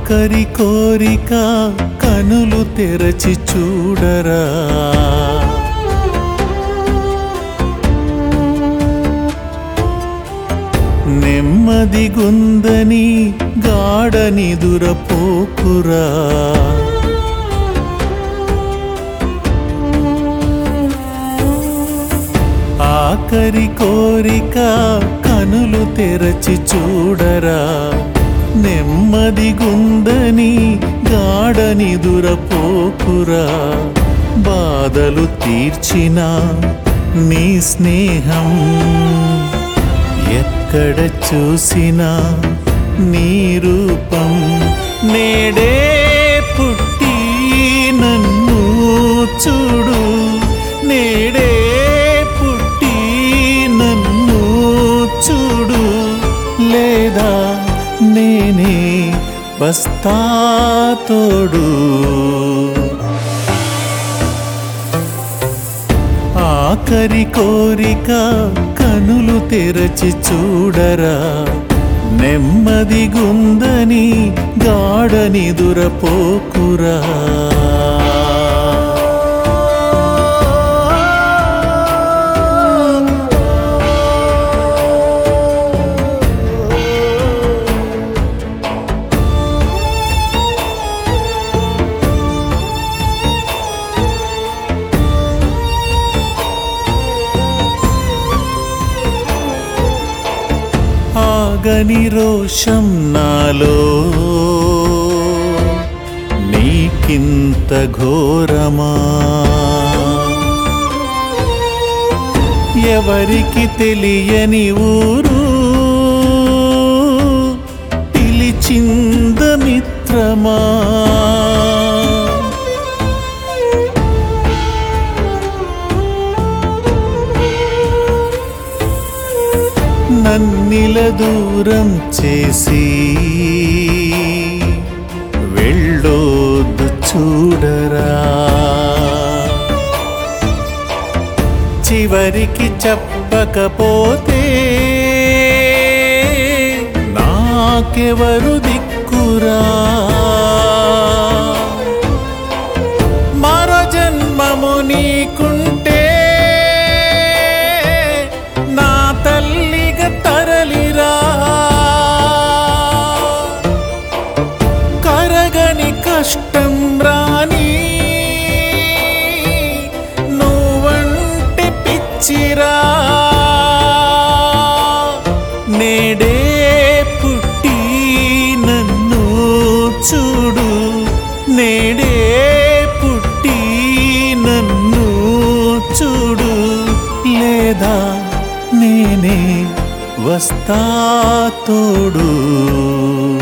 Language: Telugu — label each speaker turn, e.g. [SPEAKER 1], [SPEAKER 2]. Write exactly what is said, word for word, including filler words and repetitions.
[SPEAKER 1] ఆఖరి కోరిక కనులు తెరచి చూడరా, నెమ్మది గుందని గాఢ నిదురపోకురా. ఆఖరి కోరిక కనులు తెరచి చూడరా, నెమ్మది గుందని గాఢ నిదురపోకురా. బాధలు తీర్చిన నీ స్నేహం ఎక్కడ చూసినా నీ రూపం, నేడే పుట్టి నన్ను చూడు, నేడే పుట్టి నన్ను చూడు, లేదా నేనే వస్తా తోడు. ఆఖరి కోరిక కనులు తెరచి చూడరా, నెమ్మది గుందని గాఢ నిదురపోకురా. ఆగని రోషం నాలో నీకింత ఘోరమా, ఎవరికి తెలియని ఊరు పిలిచింద మిత్రమా. నన్నిల దూరం చేసి వెళ్ళొద్దు చూడరా, చివరికి చెప్పకపోతే నాకెవరు దిక్కురా. మరో జన్మము నీకుంటే నా తల్లిగా తరలిరా, కరగని కష్టం రాని నువ్వంటే పిచ్చిరా. నేడే పుట్టి నన్ను చూడు, నేడే పుట్టి నన్ను చూడు, లేదా నేనే వస్తా తోడు.